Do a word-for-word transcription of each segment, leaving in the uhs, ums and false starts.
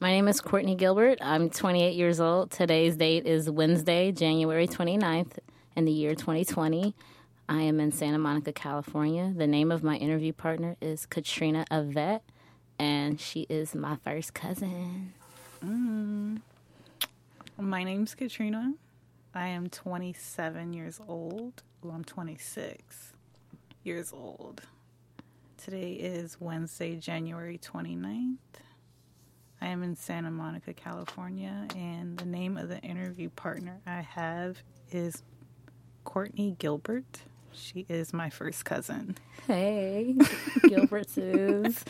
My name is Courtney Gilbert. I'm twenty-eight years old. Today's date is Wednesday, January twenty-ninth in the year twenty twenty. I am in Santa Monica, California. The name of my interview partner is Katrina Yvette, and she is my first cousin. Mm. My name's Katrina. I am twenty-seven years old. Well, I'm twenty-six years old. Today is Wednesday, January twenty-ninth. I am in Santa Monica, California, and the name of the interview partner I have is Courtney Gilbert. She is my first cousin. Hey, Gilbert's is.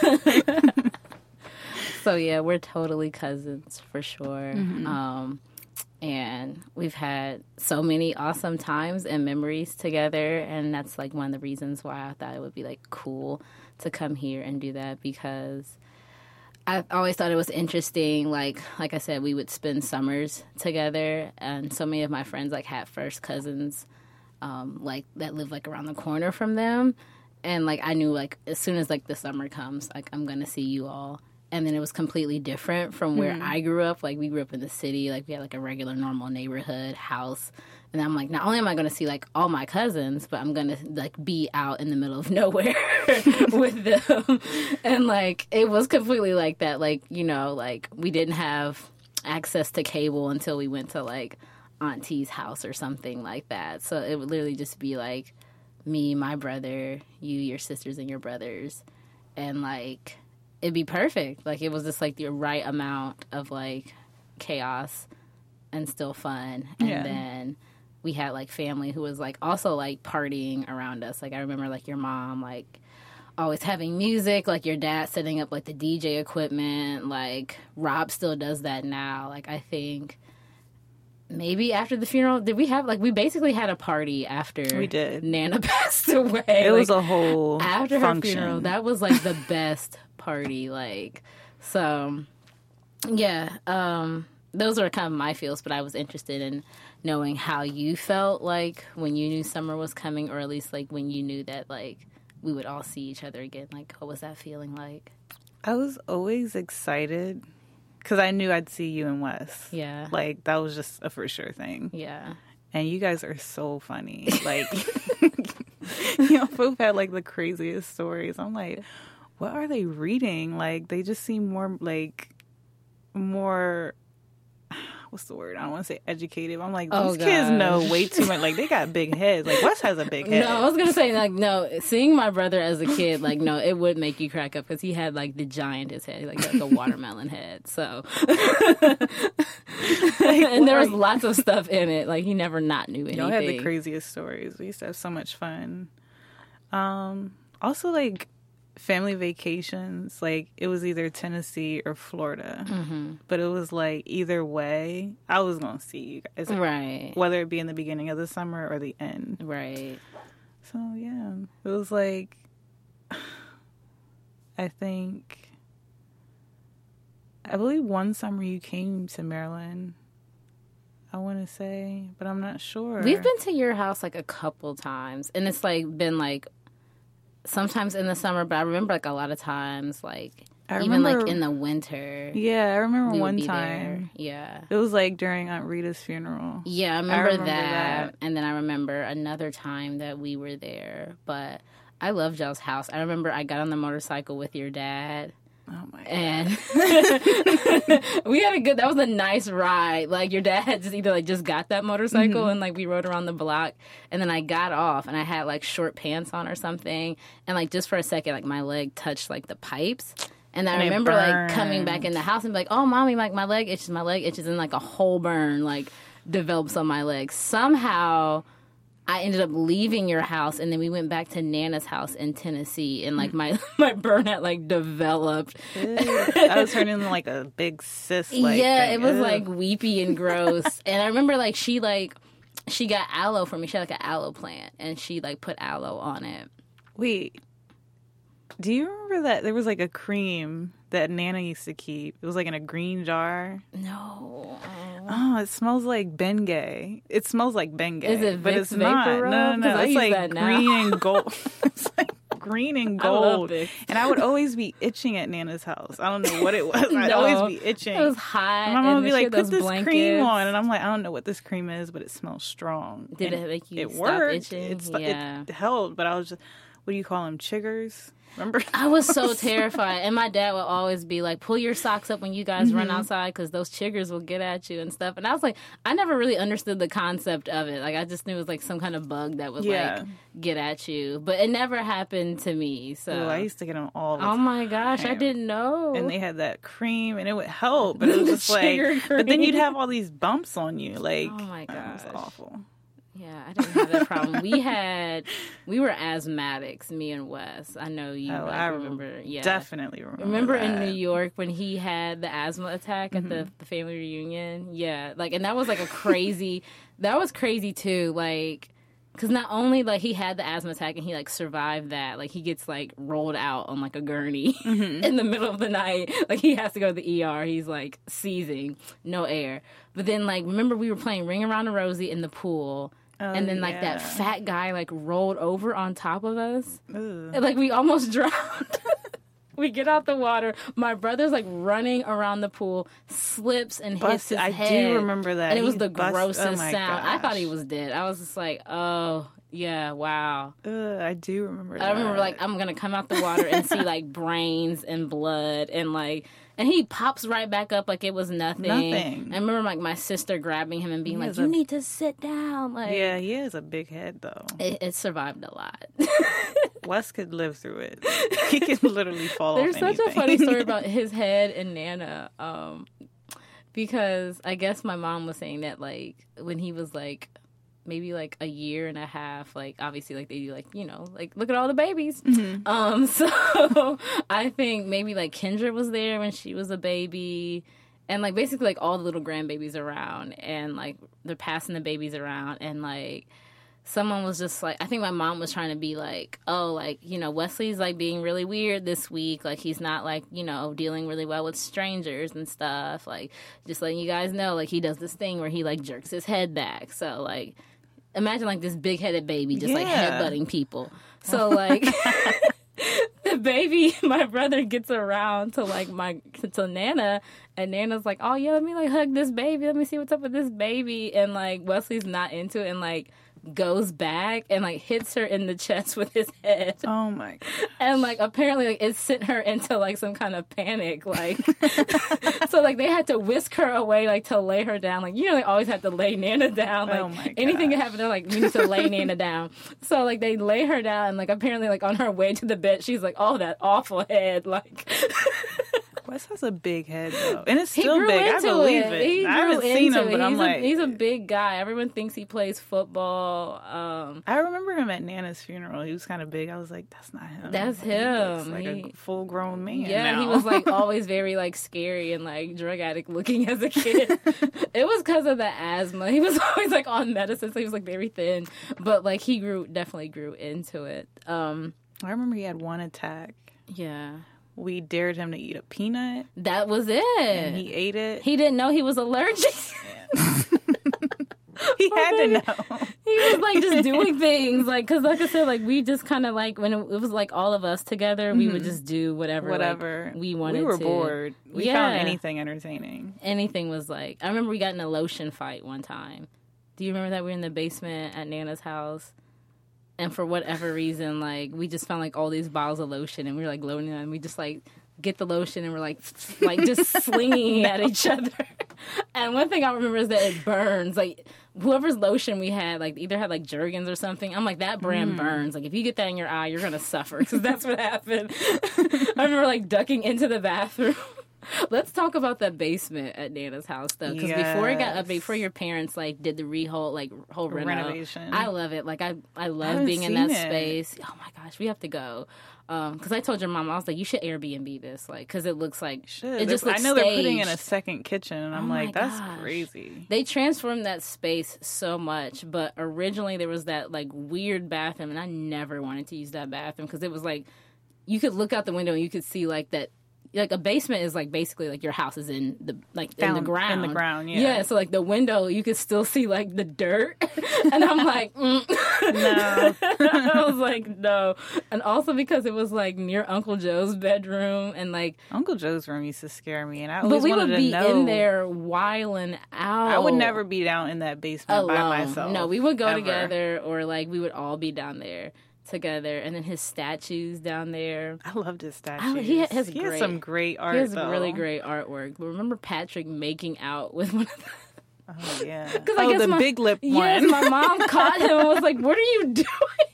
So, yeah, we're totally cousins for sure. Mm-hmm. Um, and we've had so many awesome times and memories together. And that's like one of the reasons why I thought it would be like cool to come here and do that, because I always thought it was interesting. Like, like I said, we would spend summers together, and so many of my friends like had first cousins, um, like that lived like around the corner from them, and like I knew like as soon as like the summer comes, like I'm gonna see you all. And then it was completely different from where mm-hmm. I grew up. Like we grew up in the city, like we had like a regular normal neighborhood house. And I'm like, not only am I going to see like all my cousins, but I'm going to like be out in the middle of nowhere with them. And like, it was completely like that. Like, you know, like we didn't have access to cable until we went to like auntie's house or something like that. So it would literally just be like me, my brother, you, your sisters, and your brothers. And like, it'd be perfect. Like, it was just like the right amount of like chaos and still fun. And yeah. then we had like family who was like also like partying around us. Like I remember like your mom like always having music, like your dad setting up like the D J equipment. Like Rob still does that now. Like I think maybe after the funeral, did we have like we basically had a party after we did. Nana passed away. It like, was a whole after function. Her funeral. That was like the best party. Like so, yeah. Um, those were kind of my feels, but I was interested in knowing how you felt like when you knew summer was coming, or at least like when you knew that like we would all see each other again. Like, what was that feeling like? I was always excited because I knew I'd see you and Wes. Yeah. Like, that was just a for sure thing. Yeah. And you guys are so funny. Like, you know, both had like the craziest stories. I'm like, what are they reading? Like, they just seem more like, more... What's the word? I don't want to say educated. I'm like, these oh, kids know way too much. Like, they got big heads. Like, Wes has a big head. No, I was going to say, like, no, seeing my brother as a kid, like, no, it would make you crack up because he had, like, the giantest head. Like, like a watermelon head. So. Like, and there was lots of stuff in it. Like, he never not knew anything. Y'all had the craziest stories. We used to have so much fun. Um, also, like, family vacations, like it was either Tennessee or Florida, mm-hmm. but it was like either way I was gonna see you guys, like, right, whether it be in the beginning of the summer or the end, right. So yeah, it was like I think I believe one summer you came to Maryland, I want to say, but I'm not sure. We've been to your house like a couple times, and it's like been like sometimes in the summer, but I remember like a lot of times, like I even remember, like in the winter. Yeah, I remember one time. There. Yeah, it was like during Aunt Rita's funeral. Yeah, I remember, I remember that. that. And then I remember another time that we were there. But I love y'all's house. I remember I got on the motorcycle with your dad. Oh my god! And we had a good. That was a nice ride. Like your dad had just either like just got that motorcycle mm-hmm. and like we rode around the block, and then I got off and I had like short pants on or something, and like just for a second, like my leg touched like the pipes, and, and I remember like coming back in the house and be like, "Oh, mommy, like my leg itches, my leg itches," and like a whole burn like develops on my leg. Somehow I ended up leaving your house, and then we went back to Nana's house in Tennessee, and like my my burn had like developed. I was turning into like a big cyst. Like, yeah, thing. It was Ew. like weepy and gross. And I remember like she like she got aloe for me. She had like an aloe plant, and she like put aloe on it. Wait, do you remember that there was like a cream that Nana used to keep? It was like in a green jar. No. Oh, it smells like Bengay. It smells like Bengay. Is it Vicks but it's Vapor not. Rub? No, no, no. I It's use like that now. green and gold. It's like green and I love gold. Vicks. And I would always be itching at Nana's house. I don't know what it was. I'd No, always be itching. It was hot. And my mom would and be like, those put this blankets. cream on. And I'm like, I don't know what this cream is, but it smells strong. Did and it make you it stop worked. itching? It's, Yeah. It helped, but I was just, what do you call them, chiggers? Remember? I was so terrified. And my dad would always be like, pull your socks up when you guys mm-hmm. run outside because those chiggers will get at you and stuff. And I was like, I never really understood the concept of it. Like, I just knew it was like some kind of bug that would yeah. like get at you. But it never happened to me. So Ooh, I used to get them all the Oh my gosh, time. I didn't know. And they had that cream and it would help. But it was just like, cream. But then you'd have all these bumps on you. Like, oh my gosh. It was awful. Yeah, I didn't have that problem. We had, we were asthmatics, me and Wes. I know you oh, like, I remember. Yeah, definitely remember. Remember that. in New York when he had the asthma attack at mm-hmm. the, the family reunion? Yeah, like, and that was like a crazy, that was crazy too. Like, because not only like he had the asthma attack and he like survived that, like he gets like rolled out on like a gurney mm-hmm. in the middle of the night. Like he has to go to the E R. He's like seizing, no air. But then like remember we were playing Ring Around the Rosie in the pool. Oh, and then, like, yeah. that fat guy, like, rolled over on top of us. Ooh. And, like, we almost drowned. We get out the water. My brother's, like, running around the pool, slips and Bust, hits his I head. do remember that. And it was He the bust, grossest oh my sound. gosh. I thought he was dead. I was just like, oh, yeah, wow. Uh, I do remember that. I remember, like, I'm going to come out the water and see, like, brains and blood and, like... And he pops right back up like it was nothing. Nothing. I remember like my sister grabbing him and being he like, "You a, need to sit down." Like, yeah, he has a big head though. It, it survived a lot. Wes could live through it. He can literally fall There's off such anything. a funny story about his head and Nana, um, because I guess my mom was saying that like when he was like maybe like a year and a half, like obviously like they do like, you know, like look at all the babies. Mm-hmm. Um, so I think maybe like Kendra was there when she was a baby and like basically like all the little grandbabies around and like they're passing the babies around and like someone was just like, I think my mom was trying to be like, oh, like, you know, Wesley's like being really weird this week. Like he's not like, you know, dealing really well with strangers and stuff. Like just letting you guys know, like he does this thing where he like jerks his head back. So like, imagine like this big-headed baby just like yeah. headbutting people. So like the baby, my brother gets around to like my to Nana, and Nana's like, "Oh yeah, let me like hug this baby. Let me see what's up with this baby." And like Wesley's not into it, and like goes back and like hits her in the chest with his head. Oh my god! And like apparently like it sent her into like some kind of panic. Like so like they had to whisk her away like to lay her down. Like you know they always have to lay Nana down. Like oh my anything can happen. They're like we need to lay Nana down. So like they lay her down and like apparently like on her way to the bed she's like, oh that awful head like. Wes has a big head though, and it's He still grew big. I into believe it. it. He I haven't grew seen into him, it. but I'm he's like, a, he's a big guy. Everyone thinks he plays football. Um, I remember him at Nana's funeral. He was kind of big. I was like, that's not him. That's He him. looks like He- a full grown man. yeah, now. he was like always very like scary and like drug addict looking as a kid. It was because of the asthma. He was always like on medicine, so he was like very thin. But like he grew definitely grew into it. Um, I remember he had one attack. yeah, We dared him to eat a peanut, that was it. and he ate it. He didn't know he was allergic. He Oh, had to baby. know. He was like just doing things like because like I said like we just kind of like when it, it was like all of us together we would just do whatever Whatever like, we wanted We were to. bored. We Yeah. found anything entertaining. Anything was like I remember we got in a lotion fight one time. Do you remember that we were in the basement at Nana's house and for whatever reason like we just found like all these bottles of lotion and we were like loading them and we just like get the lotion and we're like like just slinging at each other. And one thing I remember is that it burns. Like whoever's lotion we had, like either had like Jergens or something. I'm like that brand mm. burns. Like if you get that in your eye, you're gonna suffer because that's what happened. I remember like ducking into the bathroom. Let's talk about that basement at Nana's house though, because yes. before it got up, before your parents like did the rehole, like whole reno, renovation, I love it. Like I, I love I being in that it. space. Oh my gosh, we have to go. Because um, I told your mom, I was like, you should Airbnb this, like, because it looks like should. it just looks I know staged. They're putting in a second kitchen, and I'm oh like, that's gosh. crazy. They transformed that space so much, but originally there was that like weird bathroom, and I never wanted to use that bathroom because it was like you could look out the window and you could see like that like a basement is like basically like your house is in the like Down, in the ground. In the ground, yeah. Yeah, so like the window, you could still see like the dirt, and I'm like, mm. No. I was like, no, and also because it was like near Uncle Joe's bedroom, and like Uncle Joe's room used to scare me, and I but always we wanted would to be know. in there whiling out. I would never be down in that basement alone. by myself. No, we would go ever. together, or like we would all be down there together, and then his statues down there. I loved his statues. Oh, he has he great, has some great art. He has though. really great artwork. But remember Patrick making out with one of the. Oh yeah. Because oh, I guess the my, big lip one. Yes, my mom caught him and was like, "What are you doing?"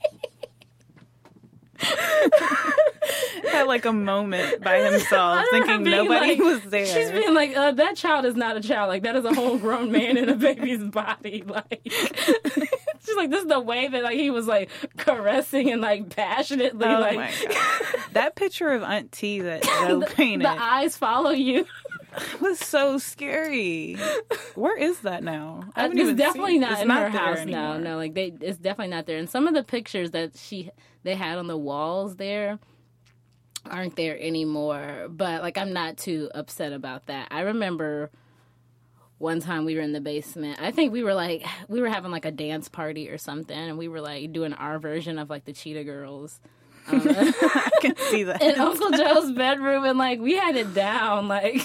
Had like a moment by himself, thinking being nobody like, was there. She's being like, uh, "That child is not a child. Like that is a whole grown man in a baby's body." Like, she's like, "This is the way that like he was like caressing and like passionately." Oh like, my God. That picture of Aunt T that Joe the, painted the eyes follow you. was so scary. Where is that now? I haven't It's even definitely seen, not it's in not her there house anymore. now. No, like they, it's definitely not there. And some of the pictures that she they had on the walls there aren't there anymore. But like, I'm not too upset about that. I remember one time we were in the basement. I think we were like we were having like a dance party or something, and we were like doing our version of like the Cheetah Girls. Um, I can see that. in Uncle Joe's bedroom, and like we had it down, like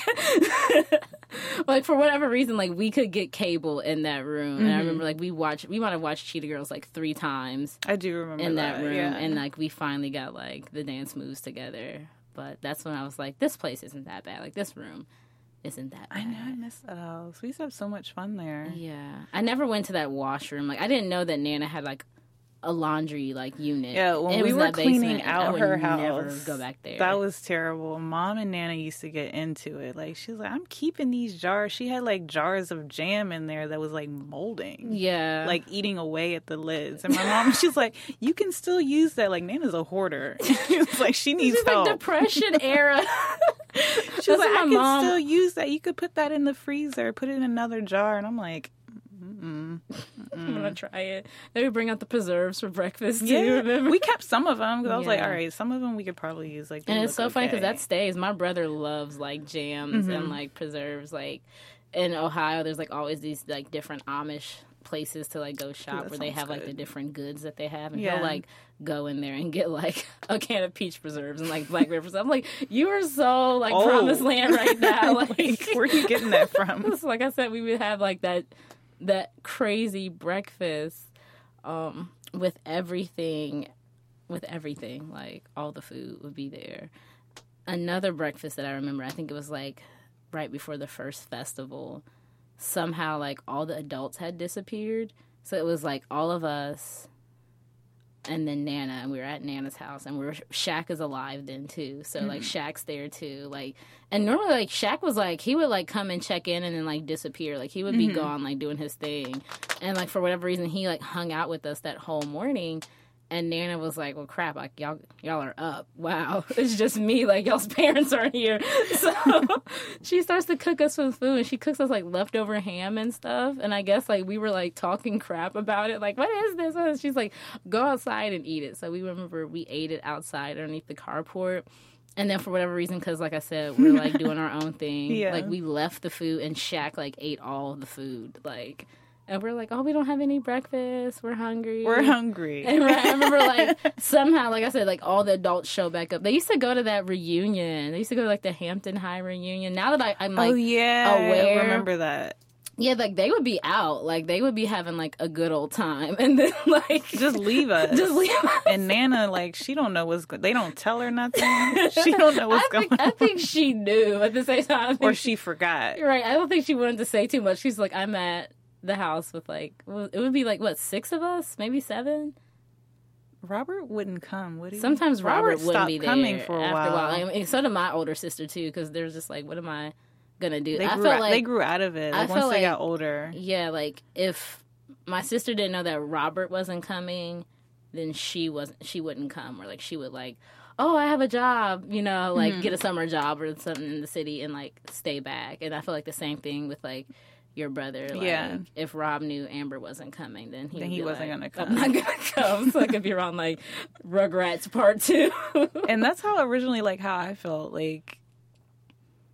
like for whatever reason, like we could get cable in that room. Mm-hmm. And I remember like we watched, we might have watched Cheetah Girls like three times. I do remember in that, that room, yeah. and like we finally got like the dance moves together. But that's when I was like, this place isn't that bad. Like this room isn't that bad. I know, I miss that house. We used to have so much fun there. Yeah, I never went to that washroom. Like I didn't know that Nana had like a laundry like unit. Yeah, when it we was were that cleaning basement, out I would her never house, go back there. That was terrible. Mom and Nana used to get into it. Like she was like, "I'm keeping these jars." She had like jars of jam in there that was like molding. Yeah, like eating away at the lids. And my mom, she's like, "You can still use that." Like Nana's a hoarder. It's like she needs She's help. like Depression era. She's like, "I can mom... still use that. You could put that in the freezer, put it in another jar." And I'm like, Mm-mm. I'm gonna try it. They would bring out the preserves for breakfast too. Yeah, remember? we kept some of them because I was like, Yeah. all right, some of them we could probably use. Like, they and it's look so funny because okay. that stays. My brother loves like jams Mm-hmm. and like preserves. Like in Ohio, there's like always these like different Amish places to like go shop that where they sounds have like good. the different goods that they have, and Yeah. he'll like go in there and get like a can of peach preserves and like blackberry preserves. I'm like, you are so like Oh. promised land right now. Like, Like, where are you getting that from? like I said, we would have like that that crazy breakfast um, with everything, with everything. Like all the food would be there. Another breakfast that I remember, I think it was like right before the first festival. Somehow, like all the adults had disappeared, so it was like all of us. And then Nana, and we were at Nana's house, and we were Shaq is alive then too. So like Shaq's there too. Like, and normally like Shaq was like he would like come and check in and then like disappear. Like he would be gone, like doing his thing. And like for whatever reason, he like hung out with us that whole morning. And Nana was like, "Well, crap! Like y'all, y'all are up. Wow, it's just me. Like y'all's parents aren't here." So she starts to cook us some food, and she cooks us like leftover ham and stuff. And I guess like we were like talking crap about it, like, "What is this?" And she's like, "Go outside and eat it." So we remember we ate it outside underneath the carport. And then for whatever reason, because like I said, we're like doing our own thing. Yeah. Like we left the food, and Shaq like ate all of the food, like. And we're like, oh, we don't have any breakfast. We're hungry. We're hungry. And I remember, like, somehow, like I said, like, all the adults show back up. They used to go to that reunion. They used to go to, like, the Hampton High reunion. Now that I, I'm, like, oh yeah, aware. I remember that. Yeah, like, they would be out. Like, they would be having, like, a good old time. And then, like... Just leave us. Just leave us. And Nana, like, she don't know what's going. They don't tell her nothing. She don't know what's I think, going on. I think she knew at the same time. I think Or she forgot. You're right. I don't think she wanted to say too much. She's like, I'm at the house with, like... Well, it would be, like, what, six of us? Maybe seven? Robert wouldn't come, would he? Sometimes Robert, Robert wouldn't stopped be there coming for a after while. a while. I mean, so did my older sister, too, because there was just like, what am I going to do? They I grew, felt out, like... they grew out of it I like, once felt they like- got older. Yeah, like, if my sister didn't know that Robert wasn't coming, then she wasn't. She wouldn't come, or like she would like, oh, I have a job, you know, like Mm-hmm. get a summer job or something in the city and like stay back. And I feel like the same thing with like your brother. Like, Yeah. if Rob knew Amber wasn't coming, then he Then would he be wasn't like, gonna I'm not gonna come. So I could be around like Rugrats Part Two. And that's how originally, like, how I felt. Like,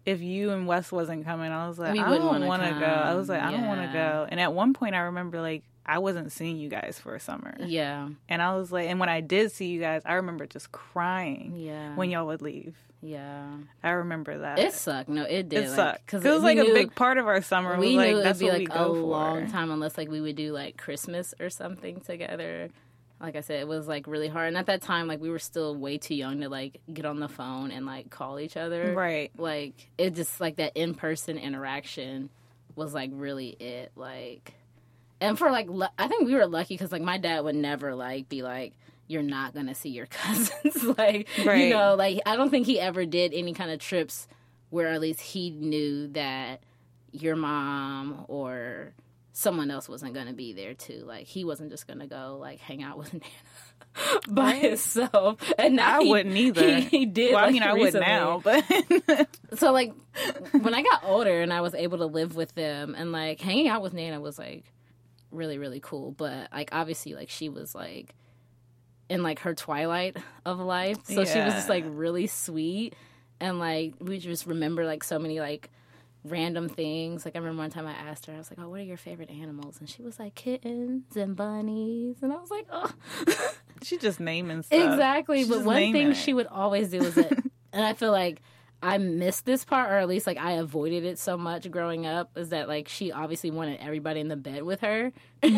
if you and Wes wasn't coming, I was like, We I wouldn't don't wanna want to go. I was like, I don't want to Yeah. go. And at one point, I remember like I wasn't seeing you guys for a summer, Yeah. and I was like, and when I did see you guys, I remember just crying Yeah. when y'all would leave. Yeah. I remember that. It sucked. No, it did. It like, sucked because we it was like knew- a big part of our summer. It We was like knew that's it'd be what like we a go for. long time unless like we would do like Christmas or something together. Like I said, it was like really hard. And at that time, like we were still way too young to like get on the phone and like call each other. Right. Like it just like that in person interaction was like really it. Like, and for like, lu- I think we were lucky because like my dad would never like be like, you're not gonna see your cousins. Like, Right. you know, like I don't think he ever did any kind of trips where at least he knew that your mom or someone else wasn't gonna be there too. Like he wasn't just gonna go like hang out with Nana by Right. himself. And now I he, wouldn't either. He, he did. Well, I like, mean, I would recently. now, but So like when I got older and I was able to live with them and like hanging out with Nana was like really really cool. But like obviously like she was like in like her twilight of life, so she was just Yeah. like really sweet and like we just remember like so many like random things. Like I remember one time I asked her, I was like, oh, what are your favorite animals? And she was like kittens and bunnies, and I was like, oh. she just naming stuff. Exactly. She's But just one naming thing it. she would always do is it, and I feel like I missed this part, or at least like I avoided it so much growing up, is that like she obviously wanted everybody in the bed with her.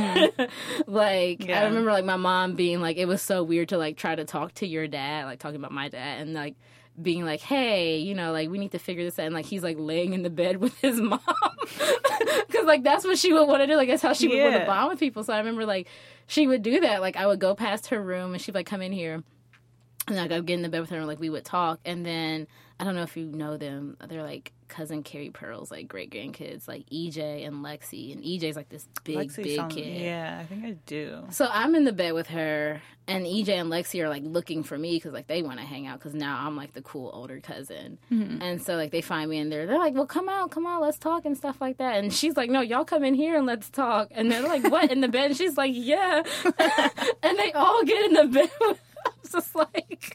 Like Yeah. I remember like my mom being like, it was so weird to like try to talk to your dad, like talking about my dad, and like being like, hey, you know, like we need to figure this out, and like he's like laying in the bed with his mom because like that's what she would want to do. Like that's how she would want Yeah. to bond with people. So I remember like she would do that. Like I would go past her room and she'd like come in here. And like I'd get in the bed with her and like we would talk, and then I don't know if you know them. They're like cousin Carrie Pearl's like great grandkids, like E J and Lexi, and E J's like this big Lexi big sounds- kid. Yeah, I think I do. So I'm in the bed with her, and E J and Lexi are like looking for me because like they want to hang out because now I'm like the cool older cousin, and so like they find me in there. They're like, "Well, come out, come out, let's talk and stuff like that." And she's like, "No, y'all come in here and let's talk." And they're like, "What?" in the bed, and she's like, "Yeah," and they all get in the bed. With I was just like,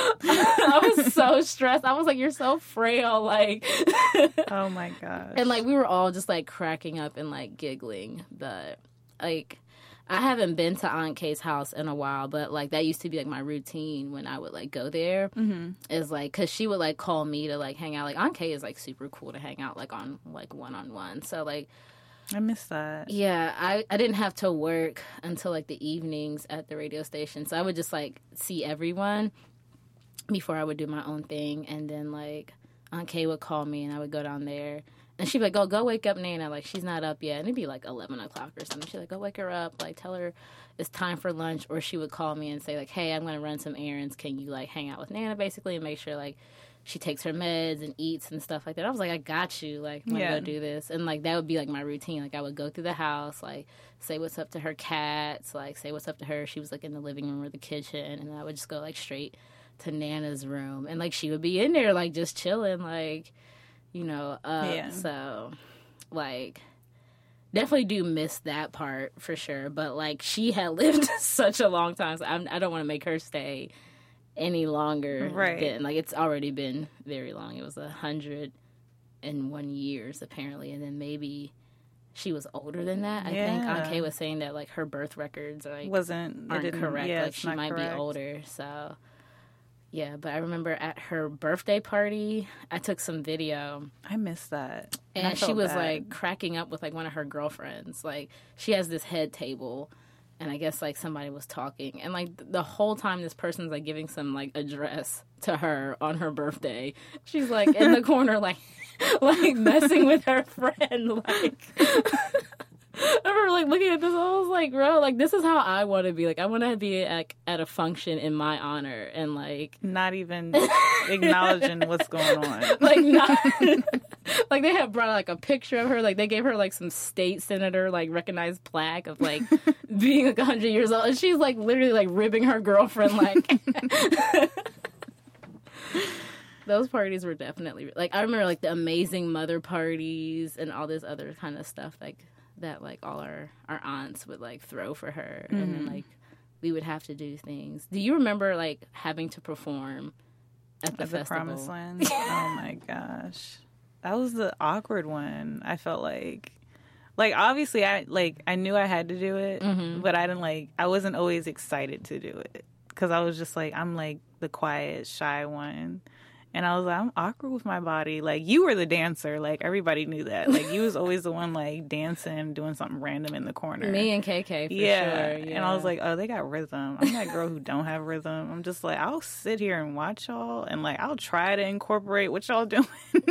I was so stressed. I was like, "You're so frail," like. Oh my gosh. And like we were all just like cracking up and like giggling. But like I haven't been to Aunt Kay's house in a while, but like that used to be like my routine when I would like go there. Mm-hmm. Is like because she would like call me to like hang out. Like Aunt Kay is like super cool to hang out like on like one on one. So like I miss that. yeah, I I didn't have to work until like the evenings at the radio station, so I would just like see everyone before I would do my own thing, and then like Aunt Kay would call me, and I would go down there, and she'd be like, "Go, go, wake up Nana. Like she's not up yet." And it'd be like eleven o'clock or something. She'd like, "Go wake her up. Like tell her it's time for lunch." Or she would call me and say like, "Hey, I'm gonna run some errands. Can you like hang out with Nana basically and make sure like she takes her meds and eats and stuff like that." I was like, "I got you. Like I'm gonna Yeah. go do this." And like that would be like my routine. Like I would go through the house, like say what's up to her cats, like say what's up to her. She was like in the living room or the kitchen, and then I would just go like straight to Nana's room, and like she would be in there like just chilling, like you know. Uh, Yeah. So like definitely do miss that part for sure. But like she had lived such a long time, so I'm, I don't want to make her stay any longer. Right. Than, like it's already been very long. It was a hundred and one years apparently, and then maybe she was older than that. I think Yeah. Aunt Kay was saying that like her birth records are like Wasn't it aren't didn't- correct. Yeah, like it's she not might correct. be older. So yeah, but I remember at her birthday party, I took some video, I miss that. I and she felt was bad. like cracking up with like one of her girlfriends. Like she has this head table, and I guess like somebody was talking, and like th- the whole time this person's like giving some like address to her on her birthday. She's like in the corner like like messing with her friend. Like I remember like looking at this, I was like, bro, like this is how I want to be. Like I want to be like at a function in my honor, and like not even acknowledging what's going on. like not like they had brought like a picture of her, like they gave her like some state senator like recognized plaque of like being like one hundred years old, and she's like literally like ribbing her girlfriend. Like those parties were definitely like I remember like the amazing mother parties and all this other kind of stuff like that, like all our our aunts would like throw for her, mm-hmm. and then like we would have to do things. Do you remember like having to perform at the At the festival? Promised Land. Oh my gosh. that was the awkward one. I felt like, like obviously I like I knew I had to do it, mm-hmm. but I didn't like I wasn't always excited to do it because I was just like I'm like the quiet, shy one. And I was like, I'm awkward with my body. Like, you were the dancer. Like, everybody knew that. Like, you was always the one, like, dancing, doing something random in the corner. Me and K K, for yeah. sure. Yeah. And I was like, oh, they got rhythm. I'm that girl who don't have rhythm. I'm just like, I'll sit here and watch y'all. And, like, I'll try to incorporate what y'all doing.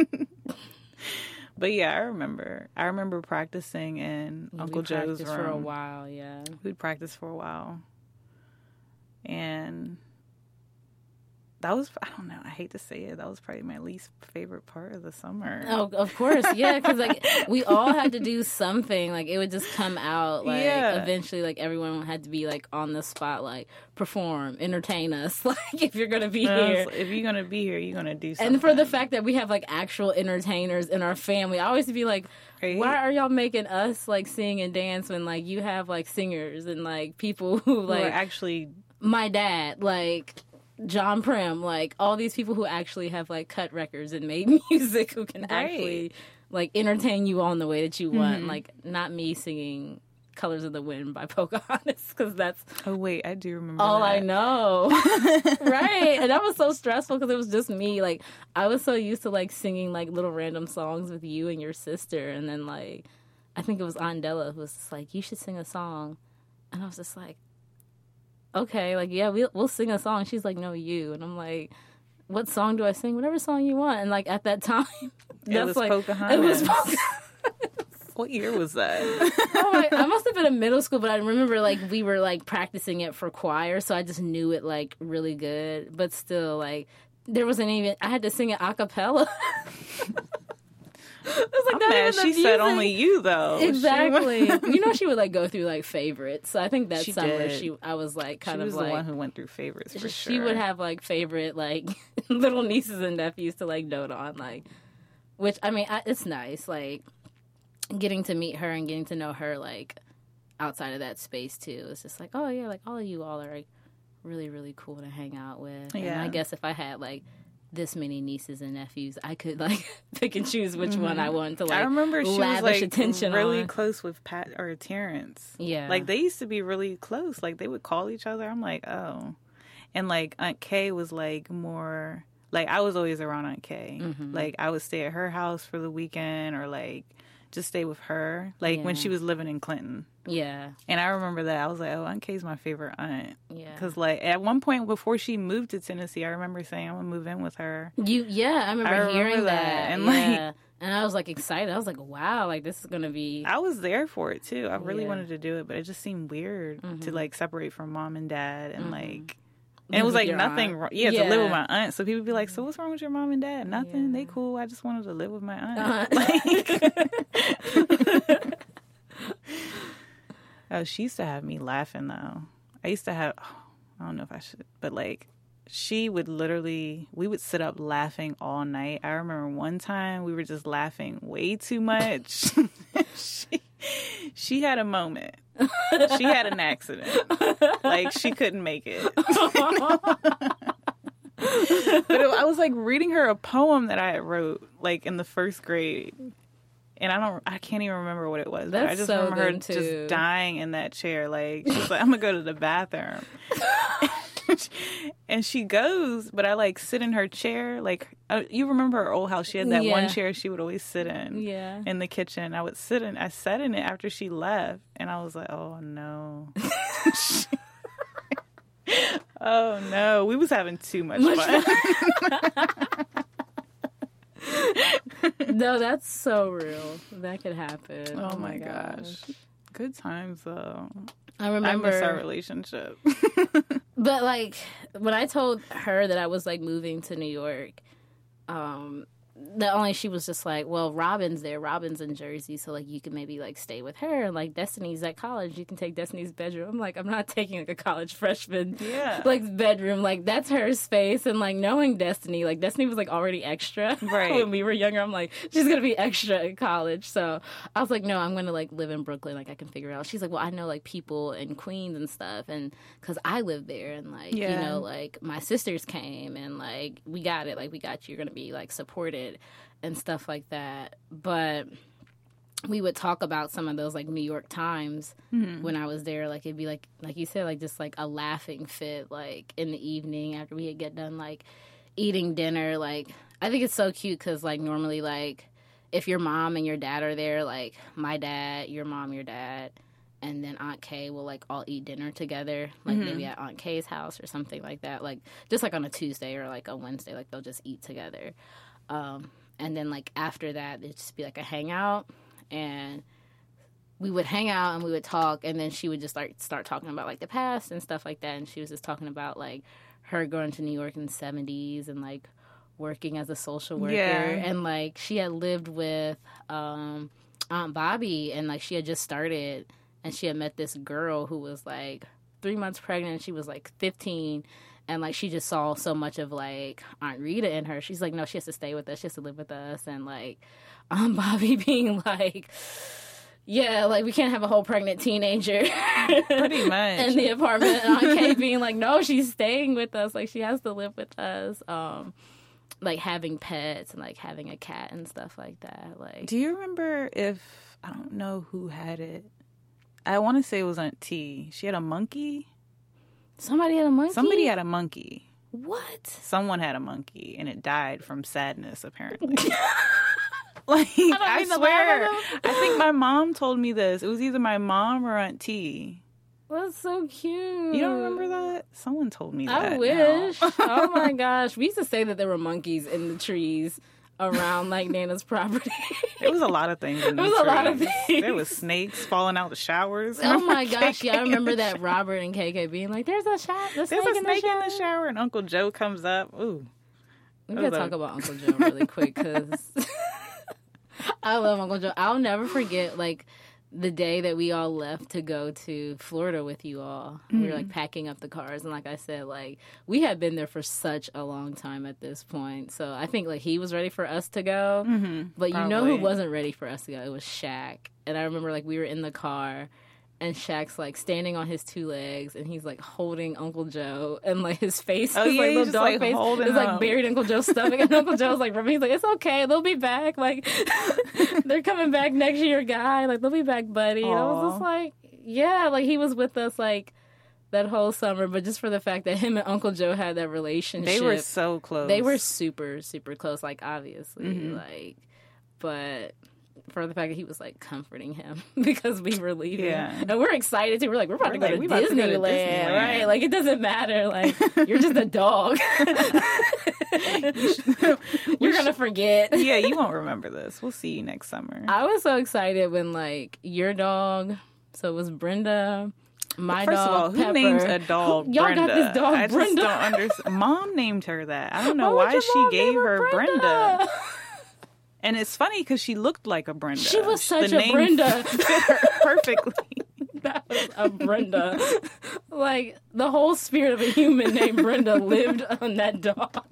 But, yeah, I remember. I remember practicing in we Uncle Joe's room. for a while, yeah. We'd practice for a while. And... that was, I don't know, I hate to say it, that was probably my least favorite part of the summer. Oh, of course, yeah, because, like, we all had to do something. Like, it would just come out, like, yeah. eventually, like, everyone had to be, like, on the spot, like, perform, entertain us, like, if you're going to be no, here. If you're going to be here, you're going to do something. And for the fact that we have, like, actual entertainers in our family, I always be like, right? Why are y'all making us, like, sing and dance when, like, you have, like, singers and, like, people who, like... who are actually... My dad, like... John Prim, like, all these people who actually have, like, cut records and made music who can right. actually, like, entertain you on the way that you want. Mm-hmm. Like, not me singing Colors of the Wind by Pocahontas, because that's... Oh, wait, I do remember all that. I know. Right. And that was so stressful because it was just me. Like, I was so used to, like, singing, like, little random songs with you and your sister. And then, like, I think it was Aunt Della who was just like, you should sing a song. And I was just like... okay, like, yeah, we'll, we'll sing a song. She's like, no, you. And I'm like, what song do I sing? Whatever song you want. And, like, at that time, it was like, Pocahontas. It was Pocahontas. What year was that? Oh my, I must have been in middle school, but I remember, like, we were, like, practicing it for choir, so I just knew it, like, really good. But still, like, there wasn't even, I had to sing it a cappella. It's like I'm mad she music. Said only you, though. Exactly. You know, she would, like, go through, like, favorites. So I think that she summer, did. she I was, like, kind she of, was like... the one who went through favorites, for she sure. would have, like, favorite, like, little nieces and nephews to, like, dote on, like... Which, I mean, I, it's nice, like, getting to meet her and getting to know her, like, outside of that space, too. It's just like, oh, yeah, like, all of you all are, like, really, really cool to hang out with. Yeah. And I guess if I had, like... this many nieces and nephews, I could, like, pick and choose which mm-hmm. one I wanted to, like, I remember she was, like, attention really on. Close with Pat or Terrence. Yeah. Like, they used to be really close. Like, they would call each other. I'm like, oh. And, like, Aunt Kay was, like, more... Like, I was always around Aunt Kay. Mm-hmm. Like, I would stay at her house for the weekend or, like, just stay with her. Like, yeah. when she was living in Clinton. Yeah. And I remember that. I was like, oh, Aunt Kay's my favorite aunt. Yeah. Because, like, at one point before she moved to Tennessee, I remember saying, I'm going to move in with her. You, yeah, I remember, I remember hearing that. that. And, yeah. like... And I was, like, excited. I was like, wow, like, this is going to be... I was there for it, too. I really yeah. wanted to do it, but it just seemed weird mm-hmm. to, like, separate from mom and dad and, mm-hmm. like... And it was, like, nothing wrong. Yeah, yeah, to live with my aunt. So people would be like, so what's wrong with your mom and dad? Nothing. Yeah. They cool. I just wanted to live with my aunt. Uh-huh. Like... Oh, she used to have me laughing, though. I used to have... Oh, I don't know if I should... But, like... She would literally, we would sit up laughing all night. I remember one time we were just laughing way too much. she, she had a moment. She had an accident. Like, she couldn't make it. But it, I was, like, reading her a poem that I wrote, like, in the first grade. And I don't, I can't even remember what it was. But I just so remember her too. Just dying in that chair. Like, she's like, I'm going to go to the bathroom. And she goes, but I, like, sit in her chair. Like, uh, you remember her old house? She had that yeah. one chair she would always sit in. Yeah. In the kitchen. I would sit in, I sat in it after she left. And I was like, oh, no. Oh, no. We was having too much, much fun. No, that's so real. That could happen. Oh, oh my gosh. gosh. Good times, though. I remember. I miss our relationship. But, like, when I told her that I was, like, moving to New York, um, not only she was just like, well, Robin's there. Robin's in Jersey, so, like, you can maybe, like, stay with her. And, like, Destiny's at college. You can take Destiny's bedroom. I'm like, I'm not taking, like, a college freshman, yeah. like, bedroom. Like, that's her space. And, like, knowing Destiny, like, Destiny was, like, already extra. Right. When we were younger, I'm like, she's going to be extra in college. So I was like, no, I'm going to, like, live in Brooklyn. Like, I can figure it out. She's like, well, I know, like, people in Queens and stuff. And because I live there. And, like, yeah. you know, like, my sisters came. And, like, we got it. Like, we got you. You're going to be, like, supported. started and stuff like that. But we would talk about some of those, like, New York Times mm-hmm. when I was there. Like, it'd be, like, like you said, like, just, like, a laughing fit, like, in the evening after we had get done, like, eating dinner. Like, I think it's so cute because, like, normally, like, if your mom and your dad are there, like, my dad, your mom, your dad, and then Aunt Kay will, like, all eat dinner together, like, mm-hmm. maybe at Aunt Kay's house or something like that. Like, just, like, on a Tuesday or, like, a Wednesday, like, they'll just eat together. Um, and then, like, after that, it'd just be, like, a hangout. And we would hang out and we would talk, and then she would just like start talking about like the past and stuff like that. And she was just talking about like her going to New York in the seventies and like working as a social worker. Yeah. And like she had lived with um, Aunt Bobby, and like she had just started, and she had met this girl who was like three months pregnant. She was like fifteen. And, like, she just saw so much of, like, Aunt Rita in her. She's like, no, she has to stay with us. She has to live with us. And, like, Aunt Bobby being like, yeah, like, we can't have a whole pregnant teenager. Pretty much. In the apartment. And Aunt Kay being like, no, she's staying with us. Like, she has to live with us. Um, like, having pets and, like, having a cat and stuff like that. Like, do you remember if, I don't know who had it. I want to say it was Aunt T. She had a monkey. Somebody had a monkey? Somebody had a monkey. What? Someone had a monkey, and it died from sadness, apparently. Like, I, I swear. I think my mom told me this. It was either my mom or Aunt T. That's so cute. You don't remember that? Someone told me that. I wish. Oh, my gosh. We used to say that there were monkeys in the trees around, like, Nana's property. There was a lot of things in the There was trees. a lot of things. There was snakes falling out the showers. Oh, my gosh. Yeah, I remember that Robert and K K being like, there's a, sho- there's there's snake, a in, snake the in the shower, and Uncle Joe comes up. Ooh. We gotta talk about Uncle Joe really quick, because I love Uncle Joe. I'll never forget, like, the day that we all left to go to Florida with you all. Mm. We were, like, packing up the cars. And like I said, like, we had been there for such a long time at this point. So I think, like, he was ready for us to go. Mm-hmm, but you probably. know who wasn't ready for us to go? It was Shaq. And I remember, like, we were in the car, and Shaq's, like, standing on his two legs, and he's, like, holding Uncle Joe, and, like, his face, oh, his, yeah, like, little just, dog like, face is, like, buried in Uncle Joe's stomach, and Uncle Joe's, like, rubbing. He's like, it's okay, they'll be back. Like, they're coming back next year, guy. Like, they'll be back, buddy. And I was just like, yeah, like, he was with us, like, that whole summer, but just for the fact that him and Uncle Joe had that relationship. They were so close. They were super, super close, like, obviously, mm-hmm. like, but for the fact that he was, like, comforting him because we were leaving. Yeah. And we're excited, too. We're like, we're about, we're to, like, go to to go to Disneyland, right? Like, it doesn't matter. Like, you're just a dog. You're going to forget. Yeah, you won't remember this. We'll see you next summer. I was so excited when, like, your dog, so it was Brenda, my First dog, of all, who Pepper. names a dog who, y'all Brenda? got this dog I Brenda. just don't understand. Mom named her that. I don't know why, why would she your mom gave name her Brenda. Brenda. And it's funny because she looked like a Brenda. She was such the a name Brenda. fit her perfectly. That was a Brenda. Like, the whole spirit of a human named Brenda lived on that dog.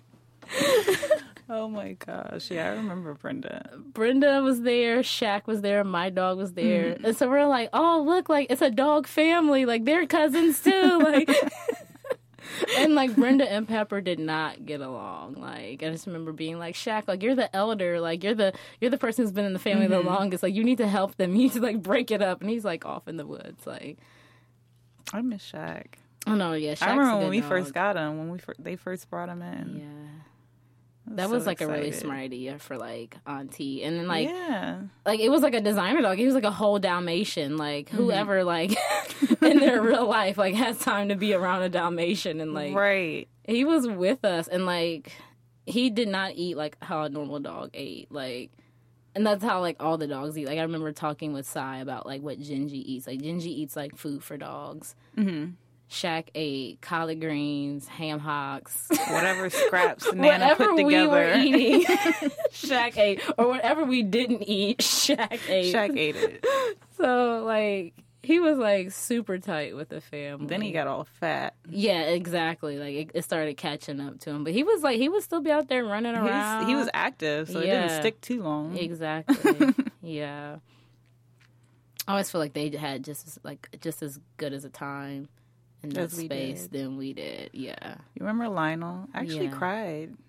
Oh my gosh. Yeah, I remember Brenda. Brenda was there. Shaq was there. My dog was there. Mm. And so we're like, oh, look, like, it's a dog family. Like, they're cousins too. Like, and, like, Brenda and Pepper did not get along. Like, I just remember being like, Shaq, like, you're the elder. Like, you're the you're the person who's been in the family mm-hmm. the longest. Like, you need to help them. You need to, like, break it up. And he's, like, off in the woods. Like, I miss Shaq. Oh, no, yeah. Shaq's I remember when we dog. first got him, when we fir- they first brought him in. Yeah. Was that so was, like, excited. a really smart idea for, like, Auntie. And then, like, yeah. like, it was, like, a designer dog. He was, like, a whole Dalmatian. Like, whoever, mm-hmm. like, in their real life, like, has time to be around a Dalmatian. And, like, right. he was with us. And, like, he did not eat, like, how a normal dog ate. Like, and that's how, like, all the dogs eat. Like, I remember talking with Sai about, like, what Gingy eats. Like, Gingy eats, like, food for dogs. Mm-hmm. Shaq ate collard greens, ham hocks. Whatever scraps Nana put together. We were eating, Shaq ate. Or whatever we didn't eat, Shaq ate. Shaq ate it. So, like, he was, like, super tight with the family. Then he got all fat. Yeah, exactly. Like, it, it started catching up to him. But he was, like, he would still be out there running around. He's, he was active, so yeah. it didn't stick too long. Exactly. Yeah. I always feel like they had just, as, like, just as good as a time in that As we space did. than we did. Yeah. You remember Lionel? I actually Yeah. cried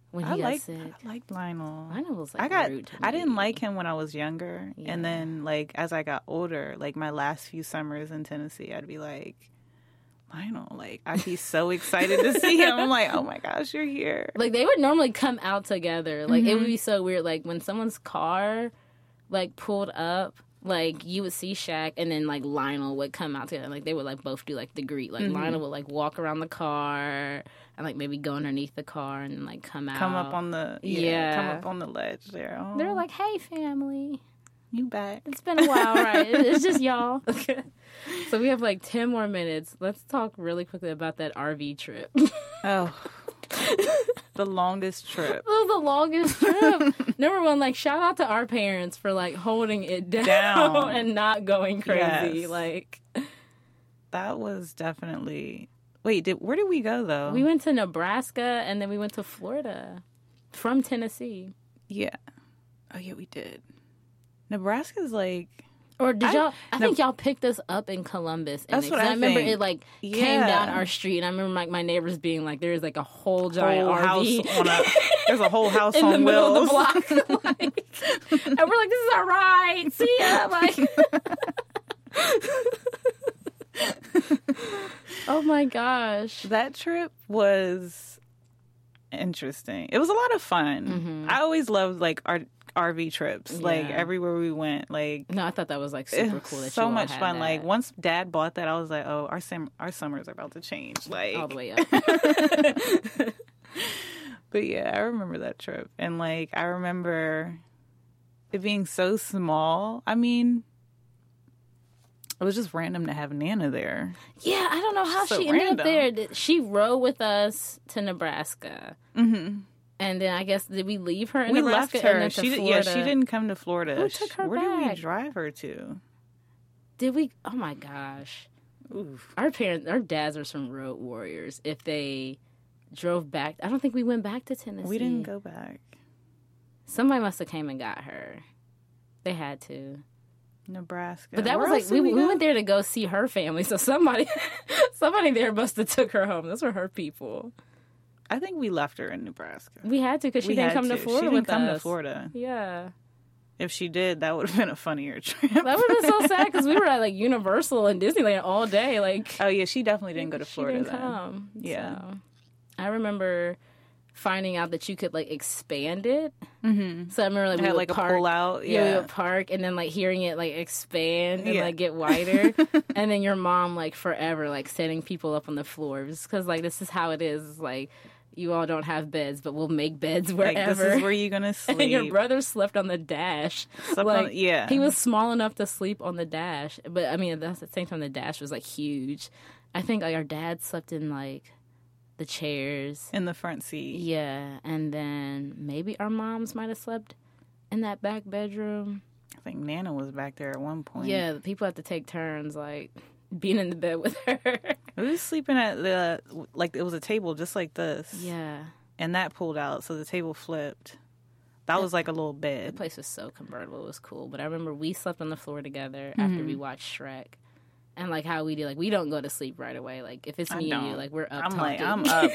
when he I got like sick. I liked Lionel. Lionel was like I got rude to I me. didn't like him when I was younger, Yeah. and then like as I got older, like my last few summers in Tennessee, I'd be like, Lionel, like I'd be so excited to see him. I'm like, oh my gosh, you're here. Like they would normally come out together. Like Mm-hmm. it would be so weird. Like when someone's car like pulled up, like you would see Shaq and then like Lionel would come out together. Like they would like both do like the greet. Like Mm-hmm. Lionel would like walk around the car and like maybe go underneath the car and then like come out. Come up on the yeah, Yeah. come up on the ledge there. Oh, They're like, "Hey, family, you back? it's been a while, right? It's just y'all." Okay. So we have like ten more minutes. Let's talk really quickly about that R V trip. Oh, the longest trip. It was the longest trip. Number one, like shout out to our parents for like holding it down, Down. and not going crazy. Yes. Like That was definitely. Wait, did where did we go though? we went to Nebraska and then we went to Florida from Tennessee. Yeah. Oh yeah, we did. Nebraska's like. Or did I- y'all? I no- think y'all picked us up in Columbus. And That's it- what 'cause I I remember think. it like came Yeah. down our street, and I remember like my neighbors being like, "There's like a whole giant Whole R V house on a. There's a whole house in on the middle wheels. of the block," like, and we're like, "This is our ride. See ya!" Like, oh my gosh. That trip was interesting. It was a lot of fun. I always loved like our R V trips. Like Yeah. everywhere we went, like No, I thought that was like it super was cool. That so you all much had fun. that Like once Dad bought that, I was like, oh, our sim- our summers are about to change. Like all the way up. But yeah, I remember that trip, and like I remember it being so small. I mean, it was just random to have Nana there. Yeah, I don't know how So she ended random. up there. Did- She rode with us to Nebraska. Mm-hmm. And then I guess did we leave her in We Nebraska left and her. then to She did, Florida? yeah, she didn't come to Florida. Who took her Where did we back? drive her to? Did we? Oh my gosh! Oof. Our parents, our dads are some road warriors. If they drove back, I don't think we went back to Tennessee. We didn't go back. Somebody must have came and got her. They had to. Nebraska. But that Where was else like did we, we go? went there to go see her family. So somebody, somebody there must have took her home. Those were her people. I think we left her in Nebraska. We had to because she We didn't had come to, to. Florida She didn't with come us. to Florida. Yeah. If she did, that would have been a funnier trip. That would have been so sad because we were at like Universal and Disneyland all day. Like, Oh yeah, she definitely didn't go to she Florida didn't then. come. Yeah. So, I remember finding out that you could like expand it. Mm-hmm. So I remember like It we had would like park, a pull out. yeah, we Yeah. would park and then like hearing it like expand and Yeah. like get wider, and then your mom like forever like setting people up on the floor because like this is how it is. It's like you all don't have beds, but we'll make beds Like, wherever. this is where you're gonna sleep. And your brother slept on the dash. Slept like, on- yeah. He was small enough to sleep on the dash. But, I mean, at the same time, the dash was, like, huge. I think, like, our dad slept in, like, the chairs. in the front seat. Yeah. And then maybe our moms might have slept in that back bedroom. I think Nana was back there at one point. Yeah, the people had to take turns, like, being in the bed with her. We was sleeping at the like it was a table just like this. Yeah. And that pulled out, so the table flipped. That was like a little The bed. place was so convertible. It was cool. But I remember we slept on the floor together Mm-hmm. after we watched Shrek. And, like, how we do, like, we don't go to sleep right away. Like, if it's I me and you, don't. like, we're up I'm like, talking. I'm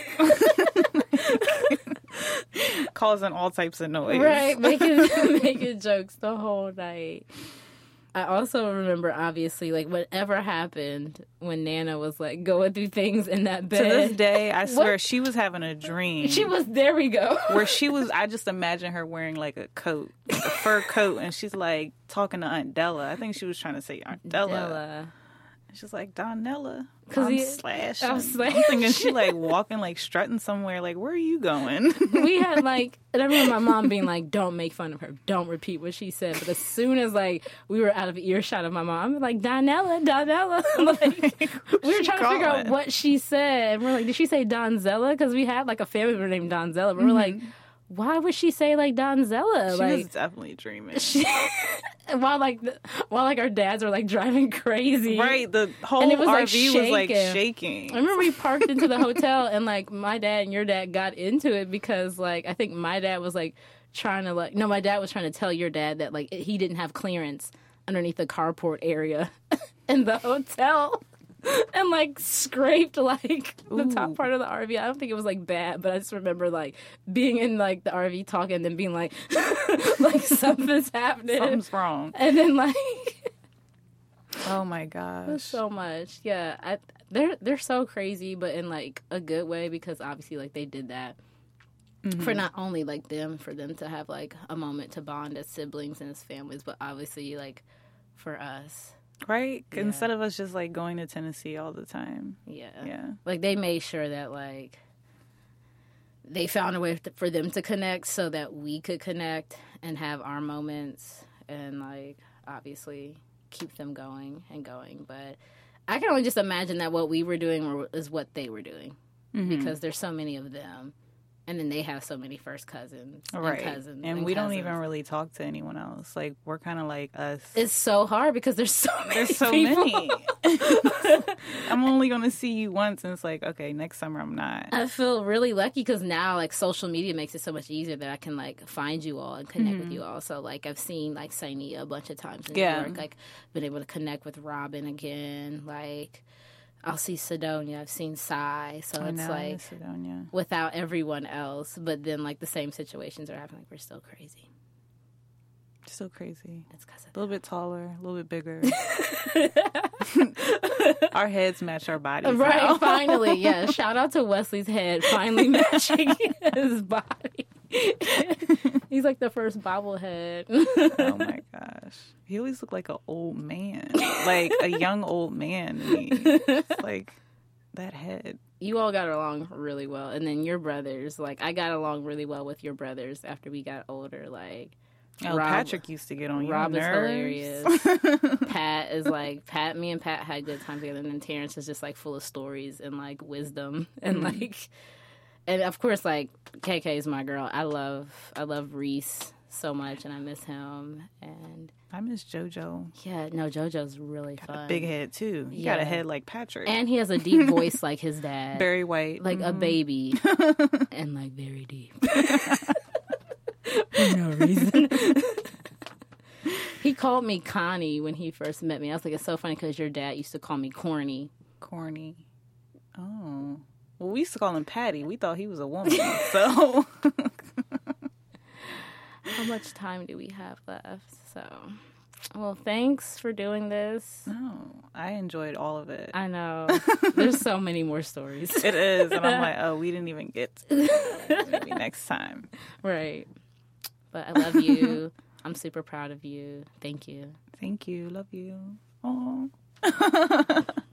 up. Causing all types of noise. Right, making, making jokes the whole night. I also remember, obviously, like, whatever happened when Nana was, like, going through things in that To bed. this day, I swear What? she was having a dream. She was, there we go. where she was, I just imagine her wearing like a coat, like a fur coat, and she's like talking to Aunt Della. I think she was trying to say Aunt Della. Della. She's like, Donella. 'Cause I'm he- slashing. I'm I'm thinking she like walking, like strutting somewhere. Like, where are you going? We had, like, and I remember my mom being like, don't make fun of her. Don't repeat what she said. But as soon as, like, we were out of earshot of my mom, I'm like, Donella, Donella. Like, we were she trying to figure out calling? what she said. And we're like, did she say Donzella? Because we had, like, a family member named Donzella. But we're like, why would she say, like, Donzella? She like, was definitely dreaming. she, while, like, the, while, like, our dads were, like, driving crazy. Right, the whole And it was, R like, V was like shaking. shaking. I remember we parked into the hotel and like my dad and your dad got into it because like I think my dad was like trying to like no my dad was trying to tell your dad that like he didn't have clearance underneath the carport area in the hotel. and like scraped like the Ooh. top part of the R V. I don't think it was like bad, but I just remember like being in like the R V talking and then being like, like something's happening. Something's wrong. And then like, oh my gosh, so much. Yeah, I, they're they're so crazy, but in like a good way because obviously like they did that. Mm-hmm. For not only like them, for them to have like a moment to bond as siblings and as families, but obviously like for us. Right? Yeah. Instead of us just like going to Tennessee all the time. Yeah. Yeah. Like they made sure that like they found a way to, for them to connect so that we could connect and have our moments and like obviously keep them going and going. But I can only just imagine that what we were doing were, is what they were doing mm-hmm. because there's so many of them. And then they have so many first cousins, right? And cousins, and, and we cousins. don't even really talk to anyone else. Like we're kind of like us. It's so hard because there's so many. There's so people. many. I'm only gonna see you once, and it's like, okay, next summer I'm not. I feel really lucky because now like social media makes it so much easier that I can like find you all and connect mm-hmm. with you all. So like I've seen like Sainia a bunch of times in yeah. New York. Like been able to connect with Robin again. Like. I'll see Sidonia. I've seen Sai. So I it's know, like Sidonia. Without everyone else. But then like the same situations are happening. Like we're still crazy. Still crazy. It's because a little bit taller, a little bit bigger. Our heads match our bodies. Right, now. Finally. Yeah. Shout out to Wesley's head finally matching his body. He's like the first bobblehead. Oh my gosh. He always looked like an old man. Like a young old man to me. It's like that head. You all got along really well. And then your brothers, like I got along really well with your brothers after we got older. Like Oh, Rob, Patrick used to get on your Rob nerves. is hilarious. Pat is like Pat. Me and Pat had good time together, and then Terrence is just like full of stories and like wisdom and mm. like, and of course like K K is my girl. I love I love Reese so much, and I miss him. And I miss JoJo. Yeah, no, JoJo's really got fun. A big head too. He yeah. got a head like Patrick, and he has a deep voice like his dad. Very white, like mm-hmm. a baby, and like very deep. For no reason. He called me Connie when he first met me. I was like, it's so funny because your dad used to call me corny. Corny. Oh. Well, we used to call him Patty. We thought he was a woman. So. How much time do we have left? So, well, thanks for doing this. No, I enjoyed all of it. I know. There's so many more stories. It is. And I'm like, oh, we didn't even get to it. Maybe next time. Right. But I love you. I'm super proud of you. Thank you. Thank you. Love you. Aww.